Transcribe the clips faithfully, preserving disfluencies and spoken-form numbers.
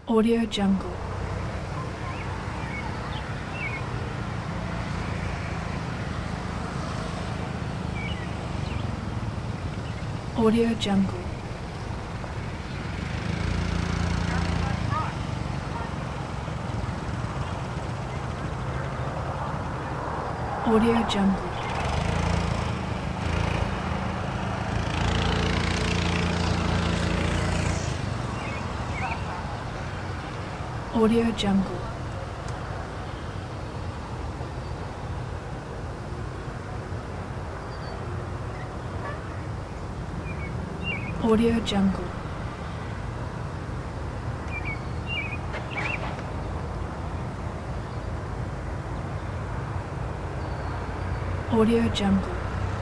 Audio Jungle. Audio Jungle. Audio Jungle. Audio Jungle. Audio Jungle. Audio Jungle.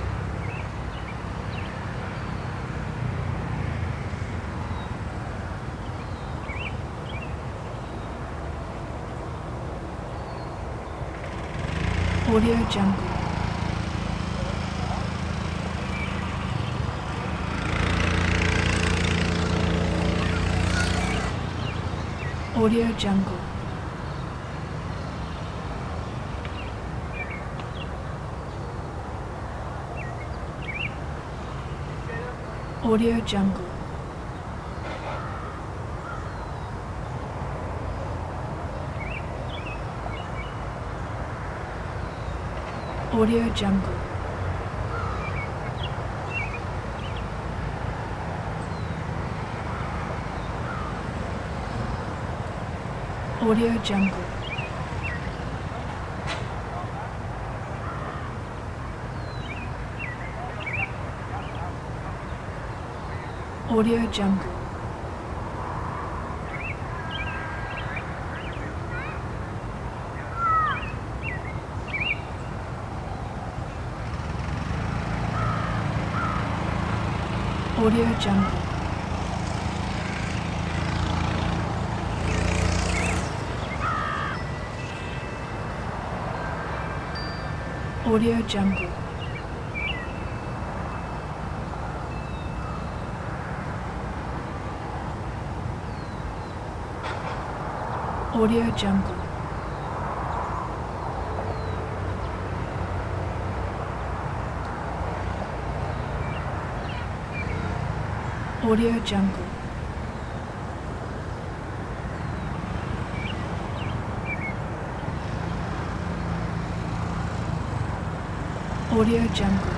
Audio Jungle. Audio Jungle. Audio Jungle. Audio Jungle. Audio Jungle. Audio Jungle. Audio Jungle. Audio Jungle. Audio Jungle. Audio Jungle. Audio Jungle.